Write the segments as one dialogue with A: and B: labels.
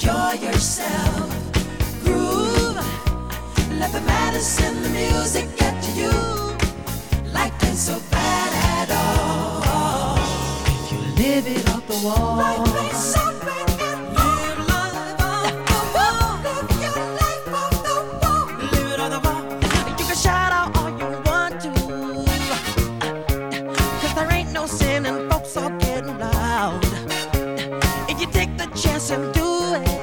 A: enjoy yourself. Groove, let the madness in the music get to you. Life ain't so bad at all. If you live it off the wall. Life ain't so bad at all. Live life off the wall. Live your life off the wall. Live it off the wall. You can shout out all you want to, 'cause there ain't no sin and folks are getting loud. If you take the chance and do it,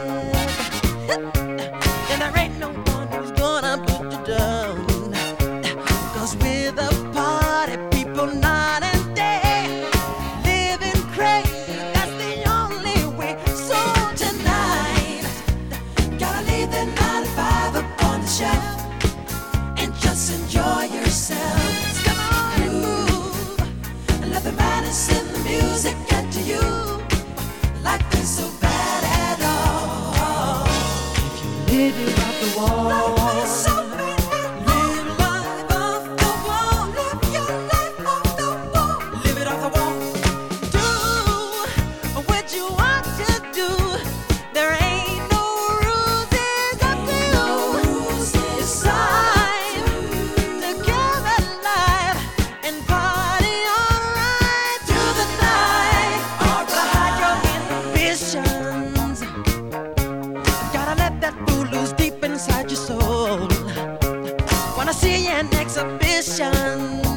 A: then there ain't no one who's gonna put you down. 'Cause with a party, people night and day, living crazy, that's the only way. So tonight, gotta leave the 9 to 5 up on the shelf and just enjoy yourself. Come on and move, and let the madness in the music get to you. Life ain't so bad at all. If you live it off the wall. Life ain't so bad at all. Live life off the wall. Live your life off the wall. Live it off the wall. Do what you want to do. There ain't no rules, it's up to you. No rules, it's time to come alive and party alright through the night. Hide your ambitions. Gotta let that fool loose deep inside your soul. Wanna see an exhibition?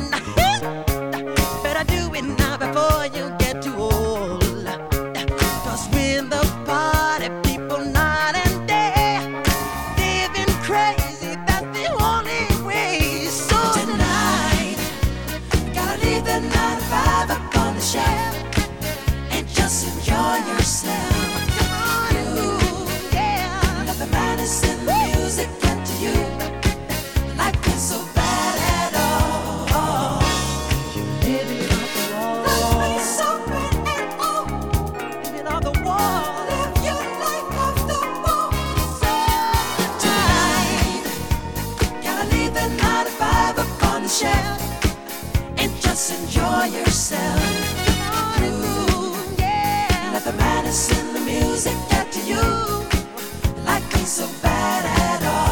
A: Better do it now before you get too old. 'Cause with the party, people night and day, living crazy, that's the only way. So tonight, gotta leave the 9 to 5 up on the shelf and just enjoy yourself. Come on, you, yeah. Let the madness in the music get to you. Life ain't so bad at all. You live it off the wall. Life ain't so bad at all. Live it off the wall. Live your life off the wall. So tonight, gotta leave the 9 to 5 up on the shelf and just enjoy yourself. Come on and move, yeah. Let the madness in the music get to you. Life ain't so bad at all.